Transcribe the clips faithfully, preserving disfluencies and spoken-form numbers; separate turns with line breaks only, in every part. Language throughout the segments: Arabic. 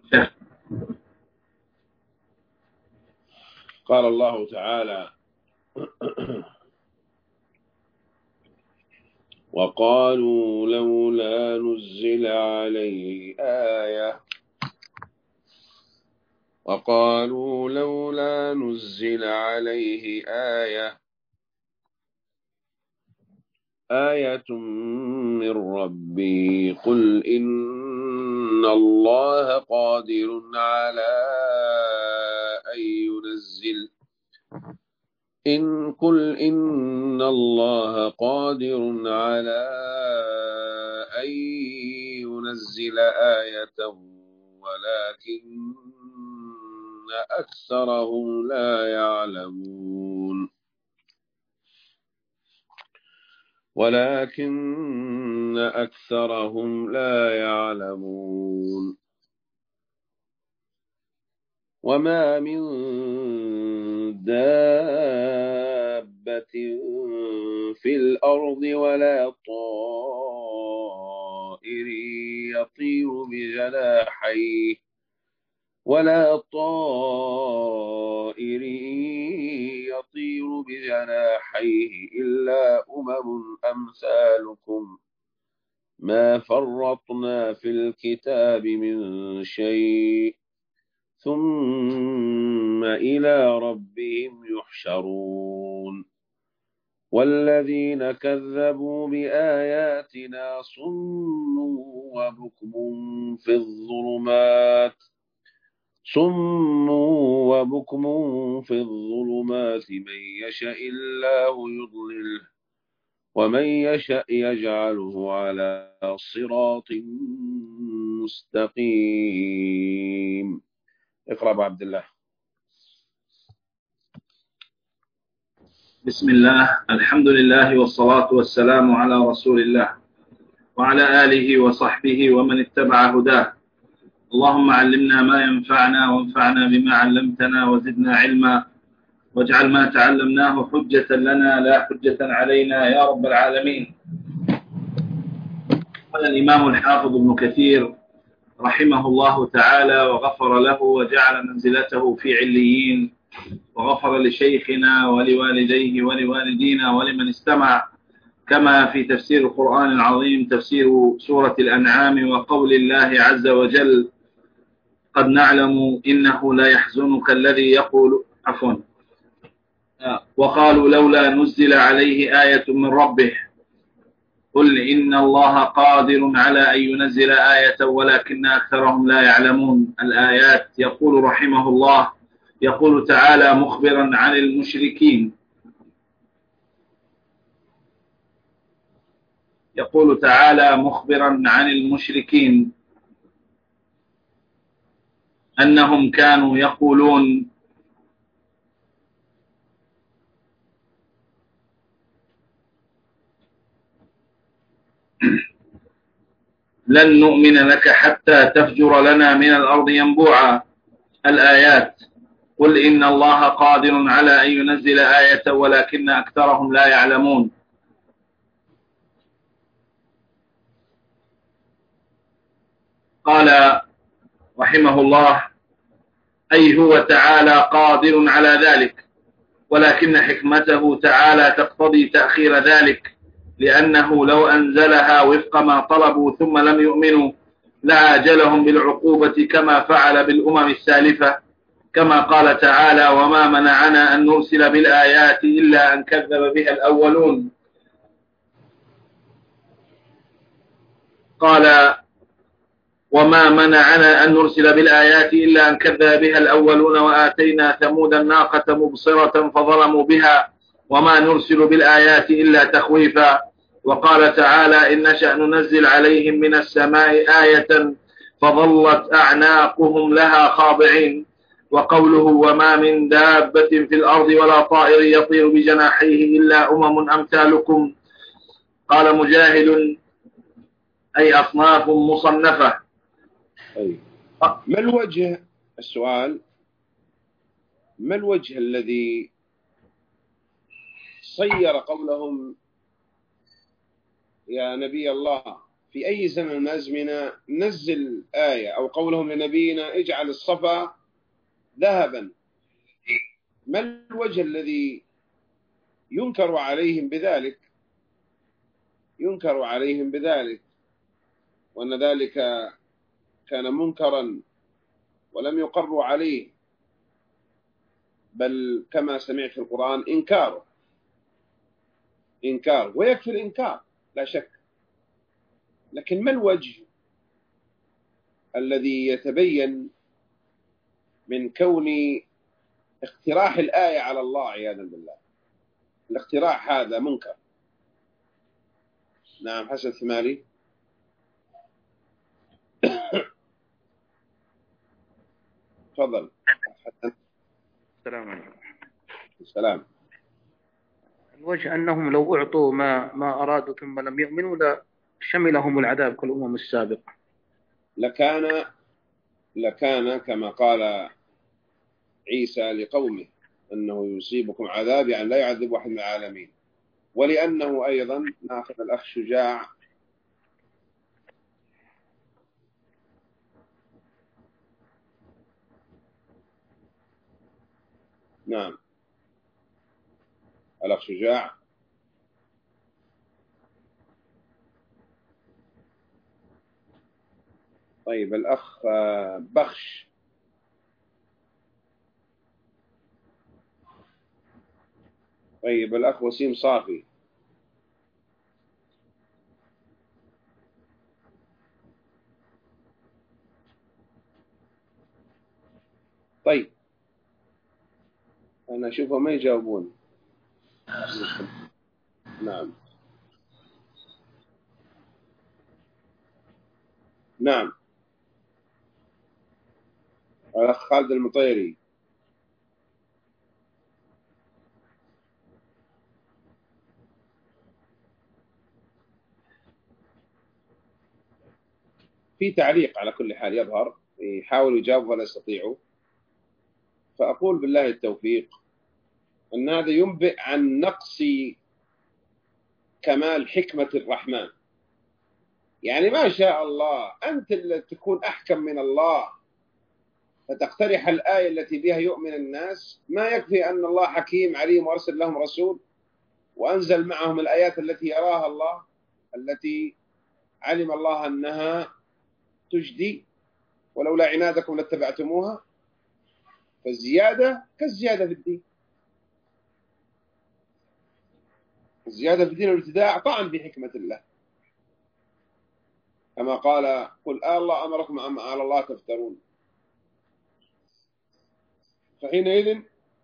قال الله تعالى: وقالوا لولا نزل عليه آية وقالوا لولا نزل عليه آية آية من ربي قل إن الله قادر على أن ينزل إن قل إن الله قادر على أن ينزل آية ولكن أكثرهم لا يعلمون ولكن أكثرهم لا يعلمون وما من دابة في الأرض ولا طائر يطير بجناحيه ولا طائر يطير بجناحيه إلا أمم أمثالكم ما فرطنا في الكتاب من شيء ثم إلى ربهم يحشرون والذين كذبوا بآياتنا صم وبكم في الظلمات صم وبكم في الظلمات من يشاء الله يضلله ومن يشاء يجعله على صراط مستقيم. اقرأ عبد الله.
بسم الله، الحمد لله والصلاة والسلام على رسول الله وعلى آله وصحبه ومن اتبع هداه. اللهم علمنا ما ينفعنا وانفعنا بما علمتنا وزدنا علما واجعل ما تعلمناه حجة لنا لا حجة علينا يا رب العالمين. قال الإمام الحافظ ابن كثير رحمه الله تعالى وغفر له وجعل منزلته في عليين، وغفر لشيخنا ولوالديه ولوالدينا ولمن استمع، كما في تفسير القرآن العظيم تفسير سورة الأنعام وقول الله عز وجل: قد نعلم إنه لا يحزنك الذي يقول عفوا وقالوا لولا نزل عليه آية من ربه قل إن الله قادر على أن ينزل آية ولكن أكثرهم لا يعلمون. الآيات. يقول رحمه الله: يقول تعالى مخبرا عن المشركين يقول تعالى مخبرا عن المشركين أنهم كانوا يقولون لن نؤمن لك حتى تفجر لنا من الأرض ينبوعا. الآيات. قل إن الله قادر على أن ينزل آية ولكن أكثرهم لا يعلمون. قال رحمه الله: أي هو تعالى قادر على ذلك، ولكن حكمته تعالى تقتضي تأخير ذلك، لأنه لو أنزلها وفق ما طلبوا ثم لم يؤمنوا لعاجلهم بالعقوبة كما فعل بالأمم السالفة، كما قال تعالى: وما منعنا أن نرسل بالآيات إلا أن كذب بها الأولون. قال: وما منعنا أن نرسل بالآيات إلا أن كذب بها الأولون وآتينا ثمود الناقة مبصرة فظلموا بها وما نرسل بالآيات إلا تخويفا. وقال تعالى: إن نشأ ننزل عليهم من السماء آية فظلت أعناقهم لها خاضعين. وقوله: وما من دابة في الأرض ولا طائر يطير بجناحيه إلا أمم أمثالكم. قال مجاهد: أي أصناف مصنفة.
أي. ما الوجه السؤال ما الوجه الذي صير قولهم يا نبي الله في أي زمن من الأزمنة نزل آية أو قولهم لنبينا اجعل الصفا ذهبا، ما الوجه الذي ينكر عليهم بذلك ينكر عليهم بذلك وأن ذلك كان منكرا ولم يقروا عليه، بل كما سمعت في القرآن إنكاره إنكار ويكفي الإنكار لا شك، لكن ما الوجه الذي يتبين من كون اقتراح الآية على الله عياذا بالله؟ الاقتراح هذا منكر. نعم حسن الثمالي. تفضل.
السلام عليكم.
السلام.
الوجه أنهم لو أعطوا ما ما أرادوا ثم لم يؤمنوا لشملهم العذاب كالأمم السابقة.
لكان لكان كما قال عيسى لقومه أنه يصيبكم عذاب، يعني لا يعذب واحد من العالمين. ولأنه أيضا ناخذ الأخ شجاع نعم الأخ شجاع. طيب الأخ بخش. طيب الأخ وسيم صافي. طيب أنا أشوفه ما يجاوبون. نعم نعم الأخ خالد المطيري. في تعليق على كل حال يظهر، يحاولوا يجاوبوا ولا يستطيعوا. فأقول بالله التوفيق أن هذا ينبئ عن نقص كمال حكمة الرحمن. يعني ما شاء الله أنت اللي تكون أحكم من الله فتقترح الآية التي بها يؤمن الناس. ما يكفي أن الله حكيم عليم وأرسل لهم رسول وأنزل معهم الآيات التي يراها الله، التي علم الله أنها تجدي، ولولا عنادكم لاتبعتموها. فالزيادة كالزيادة في الدين، الزيادة في الدين والابتداع طعن بحكمة الله، كما قال قل آه الله أمركم أم على الله تفترون. فحينئذ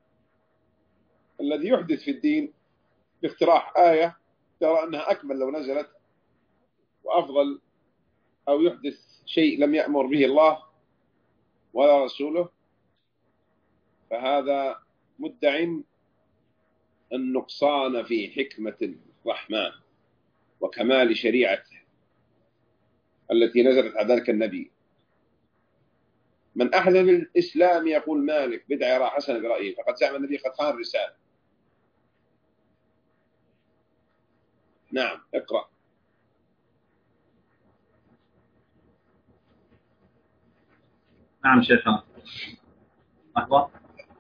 الذي يحدث في الدين باقتراح آية ترى أنها أكمل لو نزلت وأفضل، أو يحدث شيء لم يأمر به الله ولا رسوله، فهذا مدع النقصان في حكمة الرحمن وكمال شريعته التي نزلت على ذلك النبي. من أحدث الإسلام يقول مالك بدعة يرى حسن برأيه فقد زعم النبي قد خان الرسالة. نعم اقرأ.
نعم شيخنا. لحظة.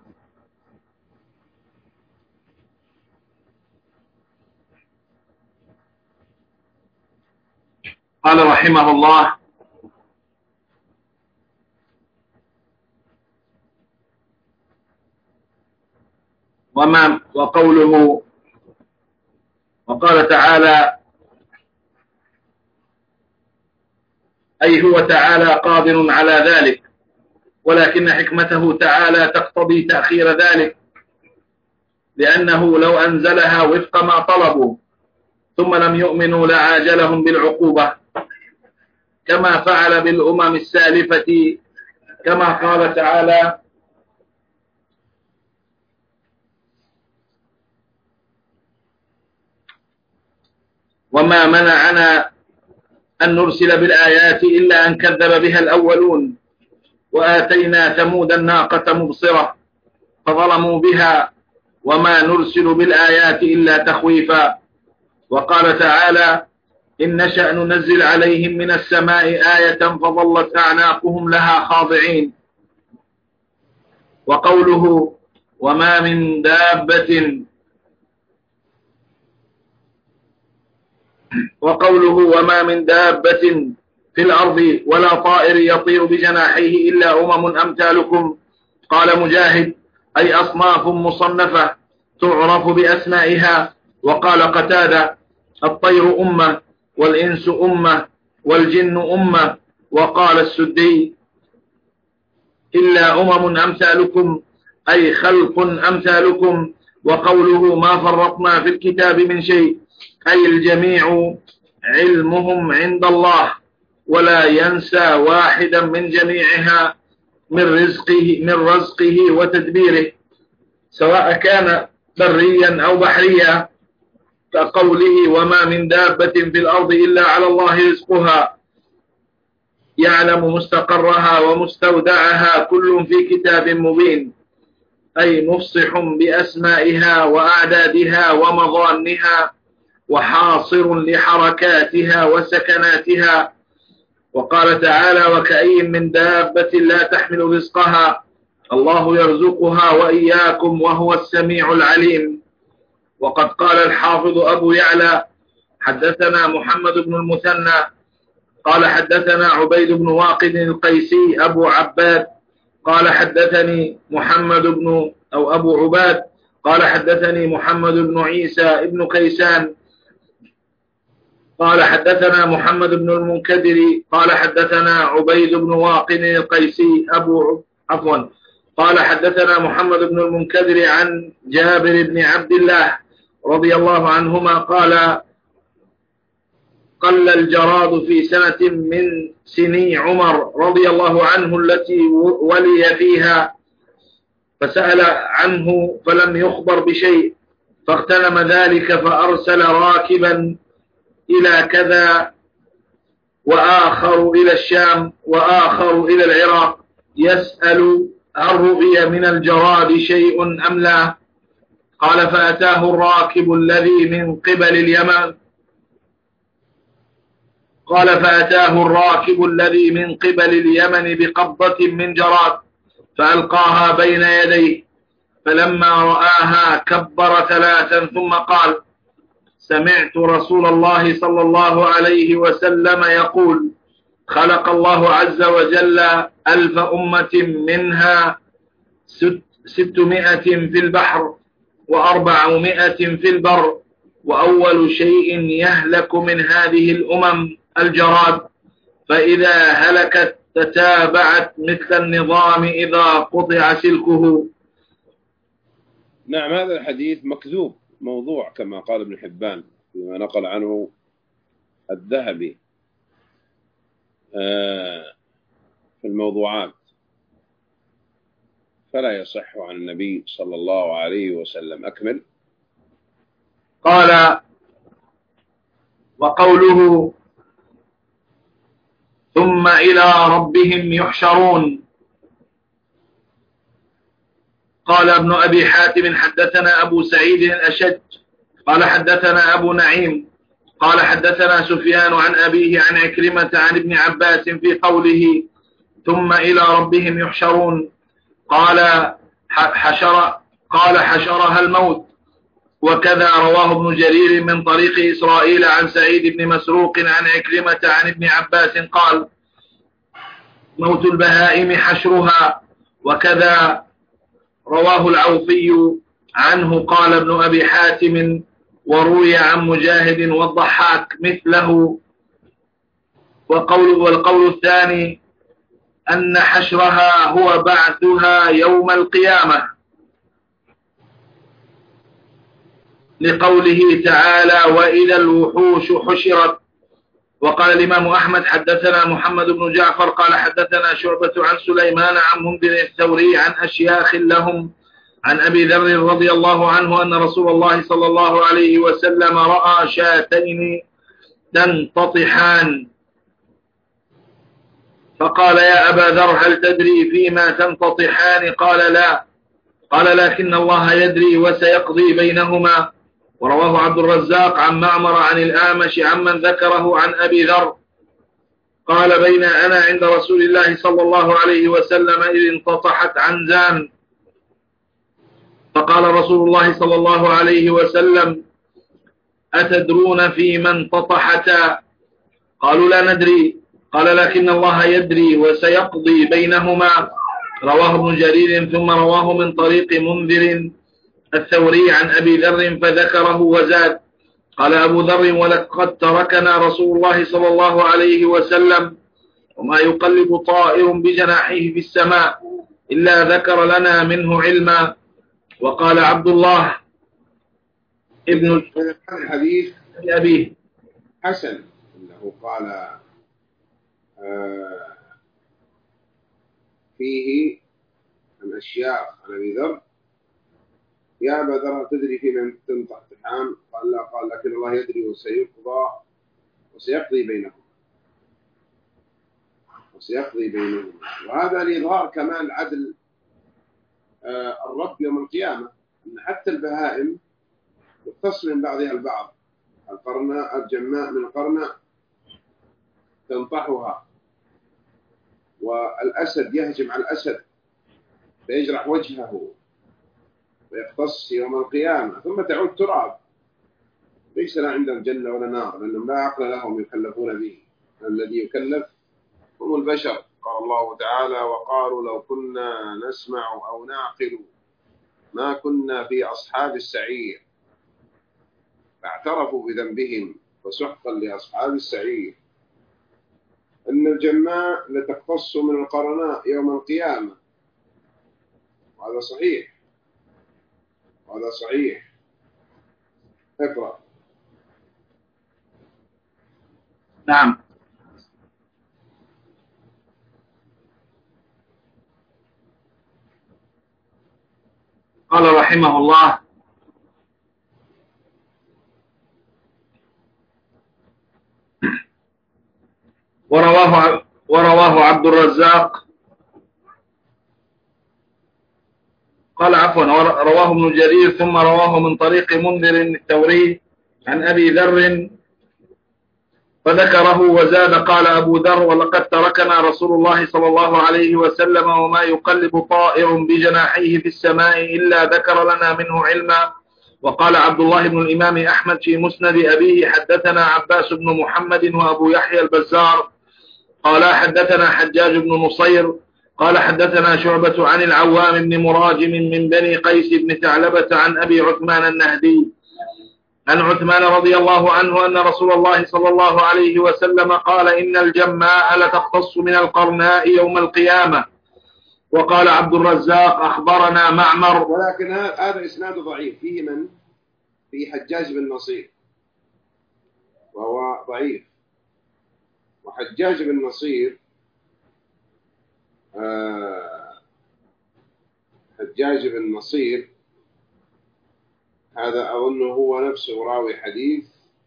قال رحمه الله: وما وقوله وقال تعالى: أي هو تعالى قادر على ذلك، ولكن حكمته تعالى تقتضي تأخير ذلك، لأنه لو أنزلها وفق ما طلبوا ثم لم يؤمنوا لعاجلهم بالعقوبة كما فعل بالأمم السالفة، كما قال تعالى: وما منعنا أن نرسل بالآيات إلا أن كذب بها الأولون وآتينا ثمود الناقة مبصرة فظلموا بها وما نرسل بالآيات إلا تخويفا. وقال تعالى: إن نشأ ننزل عليهم من السماء آية فظلت أعناقهم لها خاضعين. وقوله وما من دابة وقوله وما من دابة في الأرض ولا طائر يطير بجناحيه إلا أمم أمثالكم. قال مجاهد أي أصناف مصنفة تعرف بأسمائها. وقال قتادة الطير أمة والإنس أمة والجن أمة. وقال السدي إلا أمم أمثالكم أي خلق أمثالكم. وقوله ما فرطنا في الكتاب من شيء أي الجميع علمهم عند الله ولا ينسى واحدا من جميعها من رزقه من رزقه وتدبيره سواء كان بريا أو بحريا. كقوله وما من دابة في الأرض إلا على الله رزقها يعلم مستقرها ومستودعها كل في كتاب مبين أي مفصح بأسمائها وأعدادها ومظانها وحاصر لحركاتها وسكناتها. وقال تعالى وكأي من دابة لا تحمل رزقها الله يرزقها وإياكم وهو السميع العليم. وقد قال الحافظ أبو يعلى حدثنا محمد بن المثنى قال حدثنا عبيد بن واقد القيسي أبو عباد قال حدثني محمد بن أو أبو عباد قال حدثني محمد بن عيسى بن كيسان قال حدثنا محمد بن المنكدر قال حدثنا عبيد بن واقد القيسي أبو عفوا قال حدثنا محمد بن المنكدر عن جابر بن عبد الله رضي الله عنهما قال قل الجراد في سنة من سني عمر رضي الله عنه التي ولي فيها فسأل عنه فلم يخبر بشيء فاغتنم ذلك فأرسل راكبا إلى كذا وآخر إلى الشام وآخر إلى العراق يسأل هل رؤي من الجراد شيء أم لا. قال فأتاه الراكب الذي من قبل اليمن قال فأتاه الراكب الذي من قبل اليمن بقبضة من جراد فألقاها بين يديه فلما رآها كبر ثلاثا ثم قال سمعت رسول الله صلى الله عليه وسلم يقول خلق الله عز وجل ألف أمة منها ستمائة في البحر وأربعمائة في البر وأول شيء يهلك من هذه الأمم الجراد فإذا هلكت تتابعت مثل النظام إذا قطع سلكه.
نعم هذا الحديث مكذوب موضوع كما قال ابن حبان فيما نقل عنه الذهبي في الموضوعات فلا يصح عن النبي صلى الله عليه وسلم. أكمل.
قال وقوله ثم إلى ربهم يحشرون. قال ابن أبي حاتم حدثنا أبو سعيد الأشج قال حدثنا أبو نعيم قال حدثنا سفيان عن أبيه عن عكرمة عن ابن عباس في قوله ثم إلى ربهم يحشرون قال حشر قال حشرها الموت. وكذا رواه ابن جرير من طريق إسرائيل عن سعيد بن مسروق عن عكرمة عن ابن عباس قال موت البهائم حشرها. وكذا رواه العوفي عنه قال ابن أبي حاتم وروي عن مجاهد والضحاك مثله. وقول والقول الثاني أن حشرها هو بعثها يوم القيامة لقوله تعالى وإذا الوحوش حشرت. وقال الإمام أحمد حدثنا محمد بن جعفر قال حدثنا شعبة عن سليمان عن منذر الثوري عن أشياخ لهم عن أبي ذر رضي الله عنه أن رسول الله صلى الله عليه وسلم رأى شاتين تنتطحان فقال يا أبا ذر هل تدري فيما تنتطحان؟ قال لا. قال لكن الله يدري وسيقضي بينهما. ورواه عبد الرزاق عن معمر عن الأعمش عمن ذكره عن أبي ذر قال بين أنا عند رسول الله صلى الله عليه وسلم إذ انتطحت عنزان فقال رسول الله صلى الله عليه وسلم أتدرون في من انتطحتا؟ قالوا لا ندري. قال لكن الله يدري وسيقضي بينهما. رواه ابن جرير ثم رواه من طريق منذر الثوري عن أبي ذر فذكره وزاد. قال أبو ذر ولقد تركنا رسول الله صلى الله عليه وسلم وما يقلب طائر بجناحيه في السماء إلا ذكر لنا منه علما. وقال عبد الله ابن
الحديث
أبيه
حسن أنه قال آه فيه الأشياء عن أبي ذر يا أبا ذر تدري في من تنطح تحام؟ قال لا. قال لكن الله يدري وسيقضى وسيقضي بينهم وسيقضي بينهم. وهذا لإظهار كمال عدل آه الرب يوم القيامة، أن حتى البهائم تختص من بعضها البعض. القرناء الجماء من القرناء تنطحها، والأسد يهجم على الأسد فيجرح وجهه ويقتص يوم القيامة ثم تعود تراب. ليس لا عندهم جنة ولا نار لأنهم لا عقل لهم يكلفون به. الذي يكلف هم البشر. قال الله تعالى وقالوا لو كنا نسمع أو نعقل ما كنا في أصحاب السعير فاعترفوا بذنبهم فسحقا لأصحاب السعير. أن الجماء لتقتص من القرناء يوم القيامة، وهذا صحيح وهذا صحيح. اقرأ.
نعم. قال رحمه الله ورواه ورواه عبد الرزاق قال عفوا رواه ابن جرير ثم رواه من طريق منذر الثوري عن أبي ذر فذكره وزاد. قال أبو ذر ولقد تركنا رسول الله صلى الله عليه وسلم وما يقلب طائر بجناحيه في السماء إلا ذكر لنا منه علما. وقال عبد الله بن الإمام أحمد في مسند أبيه حدثنا عباس بن محمد وأبو يحيى البزار قال حدثنا حجاج بن نصير قال حدثنا شعبة عن العوام بن مراجم من بني قيس بن ثعلبة عن أبي عثمان النهدي عن عثمان رضي الله عنه أن رسول الله صلى الله عليه وسلم قال إن الجماء لتقتص من القرناء يوم القيامة. وقال عبد الرزاق أخبرنا معمر.
ولكن هذا إسناد ضعيف. فيه من؟ في حجاج بن نصير وهو ضعيف. وحجاج بن نصير آه حجاج بن نصير هذا أظنه هو نفسه راوي حديث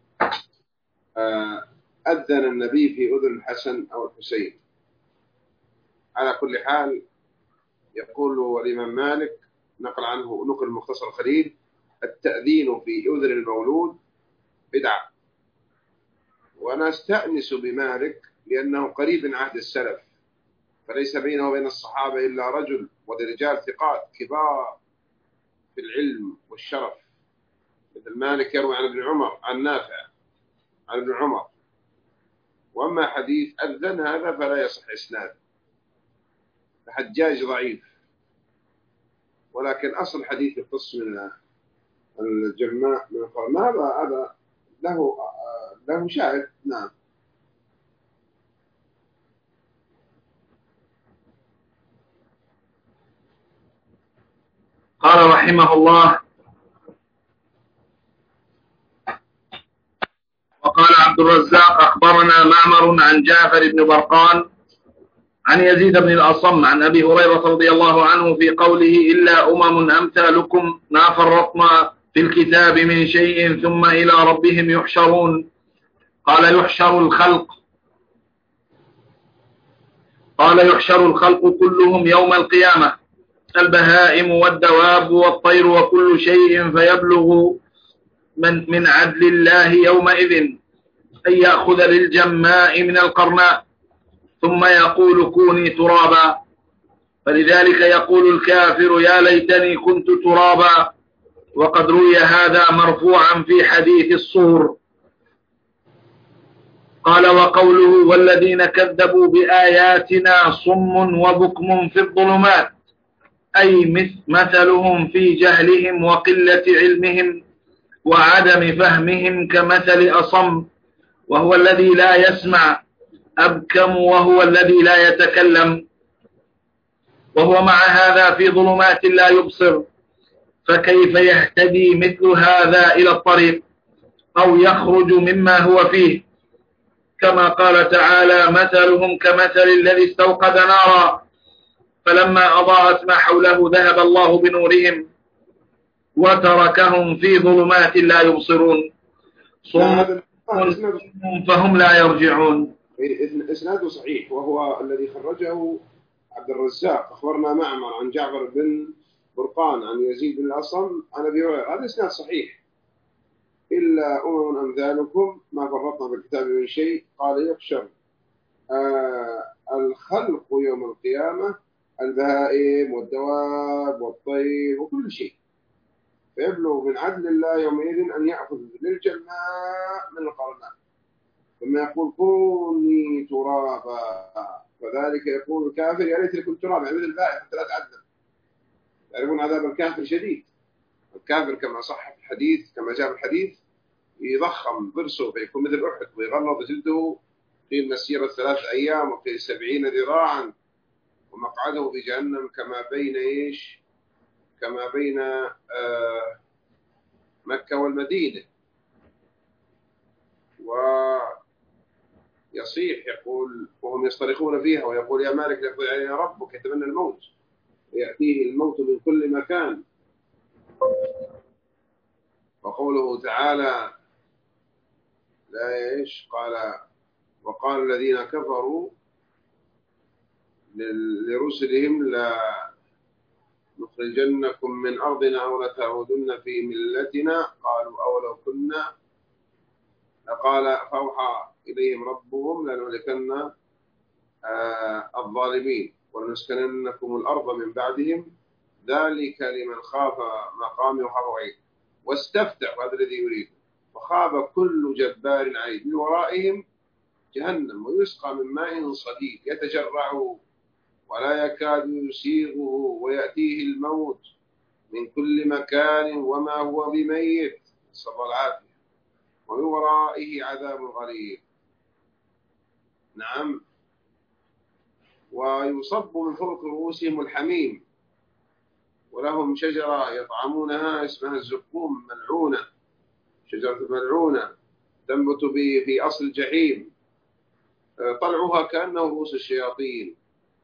آه أذن النبي في أذن الحسن أو الحسين. على كل حال يقول الإمام مالك نقل عنه نقل مختصر خليل التأذين في أذن المولود بدعة. وأنا استأنس بمالك لأنه قريب من عهد السلف فليس بينه وبين الصحابة إلا رجل ولرجال ثقات كبار في العلم والشرف مثل مالك يروي عن ابن عمر عن نافع عن ابن عمر. وأما حديث أذن هذا فلا يصح إسناد. فحجاج ضعيف ولكن أصل حديث يقتص من الجماء من القرن هذا هذا له له شاهد. نعم.
قال رحمه الله وقال عبد الرزاق أخبرنا معمر عن جعفر بن برقان عن يزيد بن الأصم عن أبي هريرة رضي الله عنه في قوله إلا أمم أمثالكم ما فرطنا في الكتاب من شيء ثم إلى ربهم يحشرون. قال يحشر الخلق قال يحشر الخلق كلهم يوم القيامة البهائم والدواب والطير وكل شيء فيبلغ من, من عدل الله يومئذ أن يأخذ للجماء من القرناء ثم يقول كوني ترابا، فلذلك يقول الكافر يا ليتني كنت ترابا. وقد روي هذا مرفوعا في حديث الصور. قال وقوله والذين كذبوا بآياتنا صم وبكم في الظلمات، أي مثلهم في جهلهم وقلة علمهم وعدم فهمهم كمثل أصم، وهو الذي لا يسمع، أبكم وهو الذي لا يتكلم، وهو مع هذا في ظلمات لا يبصر، فكيف يهتدي مثل هذا إلى الطريق أو يخرج مما هو فيه؟ كما قال تعالى مثلهم كمثل الذي استوقد نارا فلما أضاءت ما حوله ذهب الله بنورهم وتركهم في ظلمات لا يبصرون صم فهم لا يرجعون.
إسناده صحيح، وهو الذي خرجه عبد الرزاق. أخبرنا معمر عن جعفر بن برقان عن يزيد بن الأصم عن أبي هريرة. هذا إسناد صحيح. إلا أمم أمثالكم ما فرطنا في الكتاب من شيء. قال يحشر آه الخلق يوم القيامة البهائم والدواب والطير وكل شيء، فيبلغ من عدل الله يومئذ أن يأخذ للجماء من القرناء ثم يقول كوني ترابا، فذلك يقول الكافر يا ليتني كنت ترابا، يعني مثل البائع حتى لا تعذب. تعرفون عذاب الكافر شديد. الكافر كما صح في الحديث، كما جاء في الحديث، يضخم ضرسه فيكون مثل أحد ويغلظ جلده في مسيرة ثلاث أيام وفي سبعين ذراعا، ومقعده في جهنم كما بين إيش كما بين آه مكة والمدينة. ويصيح يقول وهم يصطرخون فيها ويقول يا مالك يقضي علينا ربك، يتمنى الموت ويأتيه الموت من كل مكان. وقوله تعالى لا إيش قال وقال الذين كفروا لرسلهم لا نخرجنكم من أرضنا أو لتعودن في ملتنا قالوا أولو كنا قال فأوحى إليهم ربهم لنهلكن الظالمين ولنسكننكم الأرض من بعدهم ذلك لمن خاف مقامي وخاف وعيد واستفتح، هذا الذي يريد، وخاب كل جبار عنيد. من ورائهم جهنم ويسقى من ماء صديد يتجرعه ولا يكاد يسيغه ويأتيه الموت من كل مكان وما هو بميت، نسأل الله العافية، ومن ورائه عذاب غليظ. نعم. ويصب من فوق رؤوسهم الحميم ولهم شجرة يطعمونها اسمها الزقوم ملعونة، شجرة ملعونة تنبت في أصل الجحيم، طلعها كأنه رؤوس الشياطين،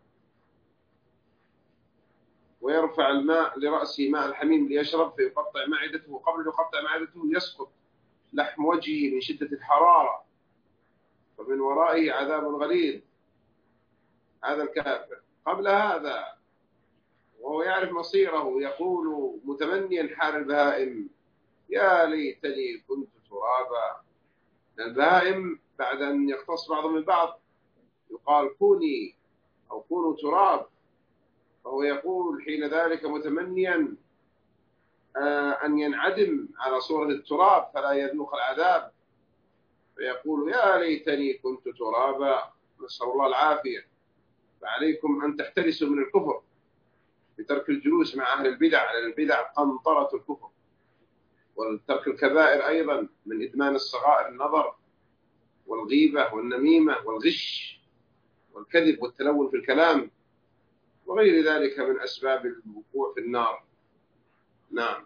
ويرفع الماء لرأسه ماء الحميم ليشرب فيقطع معدته، وقبل أن يقطع معدته يسقط لحم وجهه من شدة الحرارة، ومن ورائه عذاب غليظ. هذا الكافر. قبل هذا وهو يعرف مصيره يقول متمنيا حال البهائم يا ليتني كنت ترابا. البهائم بعد أن يختص بعضهم من بعض يقال كوني أو كونوا تراب، فهو يقول حين ذلك متمنيا أن ينعدم على صورة التراب فلا يذوق العذاب، فيقول يا ليتني كنت ترابا، نسأل الله العافية. فعليكم أن تحترسوا من الكفر بترك الجلوس مع أهل البدع، لأن البدع قنطرة الكفر، وترك الكبائر أيضا من إدمان الصغائر، النظر والغيبة والنميمة والغش والكذب والتلون في الكلام وغير ذلك من أسباب الوقوع في النار. نعم.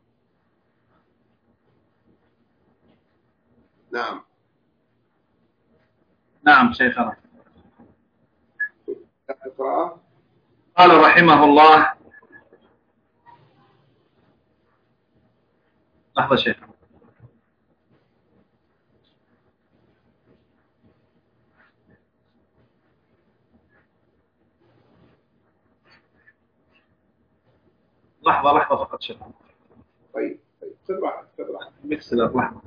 نعم.
نعم شيخنا.
اقرأ.
قال رحمه الله لحظة شيخنا. لحظة لحظة فقط شيخنا.
طيب طيب خذ راحتك خذ راحتك.
ميكس لحظة.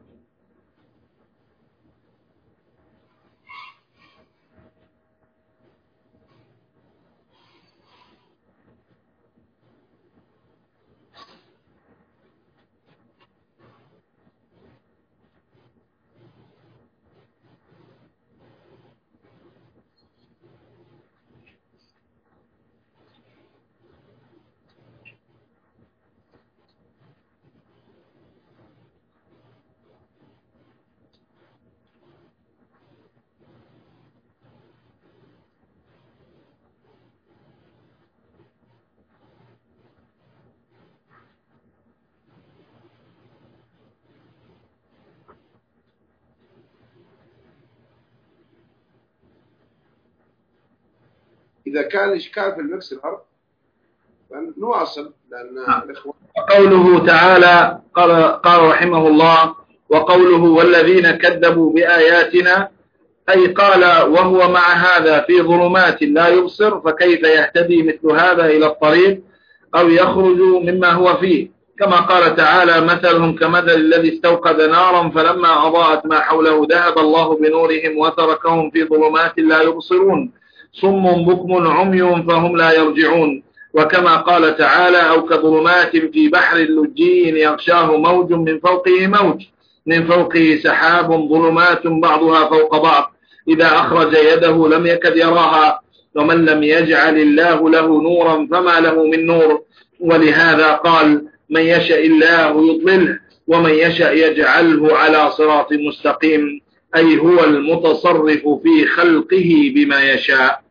إذا كان إشكال في المكس الأرض نواصل لأن الإخوة.
قوله تعالى قال, قال رحمه الله: وقوله والذين كذبوا بآياتنا، أي قال وهو مع هذا في ظلمات لا يبصر، فكيف يهتدي مثل هذا إلى الطريق أو يخرج مما هو فيه، كما قال تعالى: مثلهم كمثل الذي استوقد نارا فلما أضاءت ما حوله ذهب الله بنورهم وتركهم في ظلمات لا يبصرون صم بكم عمي فهم لا يرجعون. وكما قال تعالى: أو كظلمات في بحر لجي يغشاه موج من فوقه موج من فوقه سحاب ظلمات بعضها فوق بعض إذا أخرج يده لم يكد يراها ومن لم يجعل الله له نورا فما له من نور. ولهذا قال: من يشاء الله يضلله ومن يشاء يجعله على صراط مستقيم، أي هو المتصرف في خلقه بما يشاء.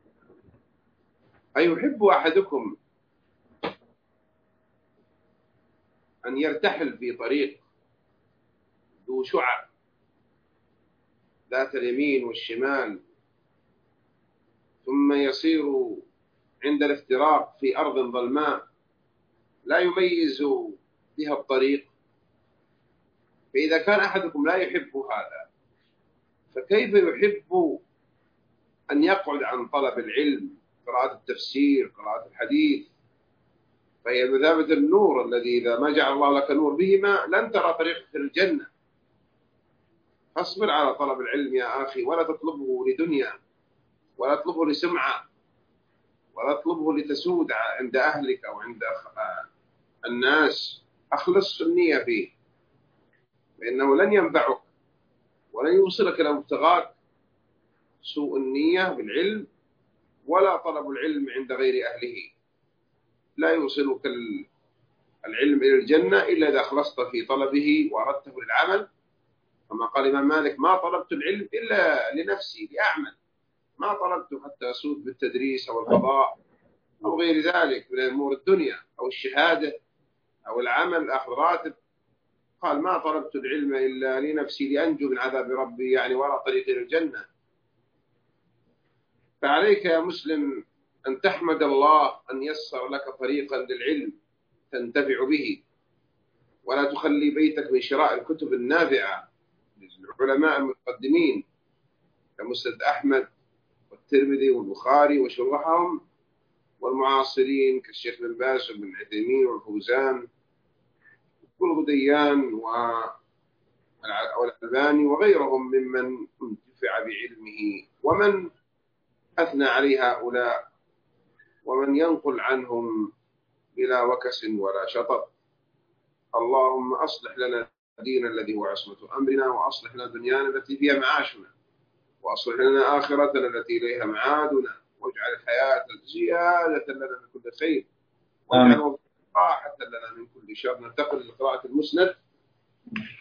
أيحب أحدكم أن يرتحل في طريق ذو شعب ذات اليمين والشمال، ثم يصير عند الافتراق في أرض ظلماء لا يميز بها الطريق؟ فإذا كان أحدكم لا يحب هذا، فكيف يحب أن يقعد عن طلب العلم، قراءة التفسير، قراءة الحديث؟ فهي بمثابة النور الذي إذا ما جعل الله لك نور بهما لن ترى طريقك الجنة. فاصبر على طلب العلم يا أخي، ولا تطلبه لدنيا، ولا تطلبه لسمعة، ولا تطلبه لتسود عند أهلك أو عند الناس. أخلص النية فيه، فإنه لن ينفعك ولن يوصلك إلى مبتغاك سوء النية بالعلم، ولا طلب العلم عند غير أهله. لا يوصلك العلم إلى الجنة إلا إذا أخلصت في طلبه وأردته للعمل. كما قال الإمام مالك: ما طلبت العلم إلا لنفسي لأعمل، ما طلبته حتى أسود بالتدريس أو القضاء أو غير ذلك من أمور الدنيا أو الشهادة أو العمل أخذ راتب. قال: ما طلبت العلم إلا لنفسي لأنجو من عذاب ربي، يعني وراء طريق إلى الجنة. فعليك يا مسلم أن تحمد الله أن يسر لك طريقا للعلم تنتفع به، ولا تخلي بيتك من شراء الكتب النافعة للعلماء المتقدمين كمسند أحمد والترمذي والبخاري وشرحهم، والمعاصرين كالشيخ بن باز وابن عثيمين والفوزان والغديان والألباني وغيرهم ممن انتفع بعلمه، ومن أثنى عليه هؤلاء، ومن ينقل عنهم بلا وكس ولا شطط. اللهم أصلح لنا دين الذي هو عصمة أمرنا، وأصلح لنا دنيانا التي فيها معاشنا، وأصلح لنا آخرتنا التي إليها معادنا، واجعل الحياة زيادة لنا من كل خير، واجعل راحة لنا من كل شر. ننتقل لقراءة المسند.